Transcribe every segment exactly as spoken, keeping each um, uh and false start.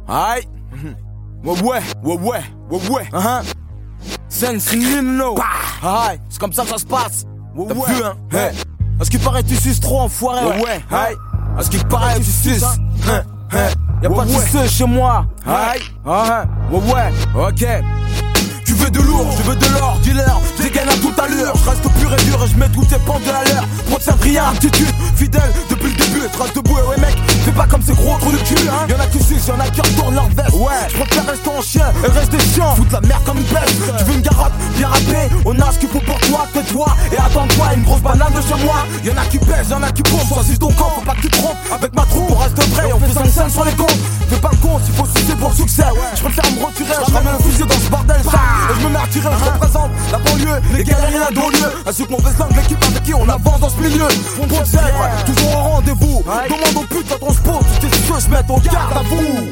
Aïe. Ouais, ouais, ouais, ouais, ouais, ouais. Uh-huh. Sense Nino. Aïe, c'est comme ça que ça se passe. Ouais, ouais. Vu, hein? Hey. À ce qui paraît, tu suces trop, enfoiré. Ouais, ouais. Aïe. À ce qui paraît, tu suces. Hein, hein. Y'a pas de suceux chez moi. Aïe. Uh-huh. Ouais, ouais. Ok. Tu veux de lourd, je veux de l'or, dealer. Dégaine à toute allure, je reste pur et dur et je mets toutes tes pentes de la leur. Pour te servir attitude, fidèle depuis le début. Je reste debout et ouais mec, fais pas comme ces gros trous de cul hein. Y'en a qui sucent, y'en a qui retournent leur veste. Ouais, je préfère rester en chien et rester chiant. Foutre la merde comme une peste. Tu veux une garotte, bien râpée. On a ce qu'il faut pour toi, tais-toi et attends-toi une grosse banane de chez moi. Y'en a qui pèsent, y'en a qui pompent. Choisis ton camp, faut pas que tu te trompes. Avec ma troupe, on reste vrai, on fait cinq scènes sur les comptes. Fais pas le con, s'il faut sucer pour le succès. Je préfère me retirer, je ramène un fusil dans ce bordel ça. Et je me mets à tirer, je représente la banlieue, les galériens d'au lieu. Ainsi que mon vestin de l'équipe avec qui on avance dans ce milieu. Pour le zèbre, toujours au rendez-vous. Demande aux putes quand on se pose, tu t'es sûr, je mets ton garde à vous.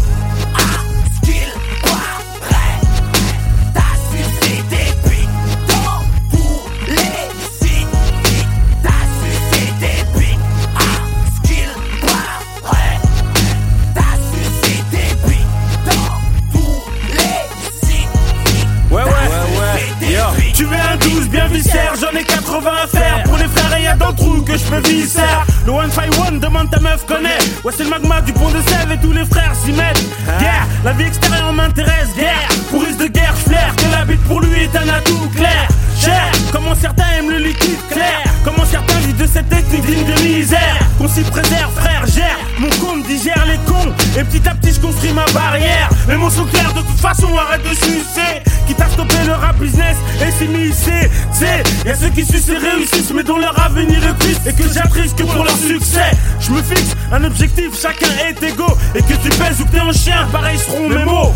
Tu veux un douze bien viscère, j'en ai quatre-vingts à faire. Pour les frères et y'a dans le trou que je peux visser. Le one five one demande ta meuf connaît. Ouais c'est le magma du pont de Sèvres et tous les frères s'y mettent. Guerre, la vie extérieure m'intéresse. Guerre, pour risque de guerre j'flaire. Que la bite pour lui est un atout clair. Cher, comment certains aiment le liquide clair. Comment certains vivent de cette technique digne de misère. Qu'on s'y préserve frère, gère. Mon compte digère les cons. Et petit à petit je construis ma barrière. Les mots sont clairs de toute façon arrête de sucer. Quitte à stopper le rap business et s'immiscer. C'est, y'a ceux qui sucent et réussissent mais dont leur avenir est triste. Et que j'attriste que pour leur succès. Je me fixe un objectif, chacun est égaux. Et que tu pèses ou que t'es un chien, pareil seront mes mots.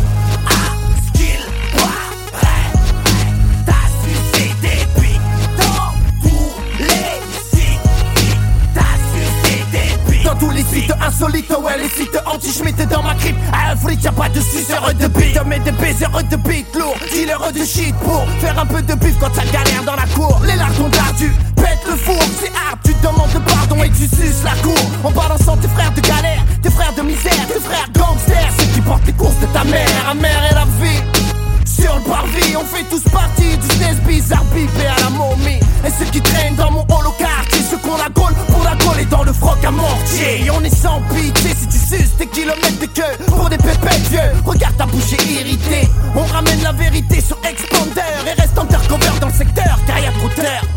Tous les sites insolites, ouais les sites anti-schmitt dans ma crypte. À Afrique y'a pas de suceur de bite. Mais des baisers de bite lourd, dealer de shit pour faire un peu de bif quand ça galère dans la cour. Les larmes sont ardues, pète le four, c'est hard. Tu demandes pardon et tu suces la cour. En balançant tes frères de galère, tes frères de misère, tes frères gangsters, ceux qui portent les courses de ta mère. La mère et la vie. Sur le parvis, on fait tous partie du snez bizarre bipé à la momie. Et ceux qui traînent dans mon holocartier, ceux qu'on la gaule pour la gaule et dans le froc à mortier. Et on est sans pitié si tu suces des kilomètres de queue pour des pépettes vieux. Regarde ta bouche irritée. On ramène la vérité sur Expander et reste undercover dans le secteur car y'a trop d'heures.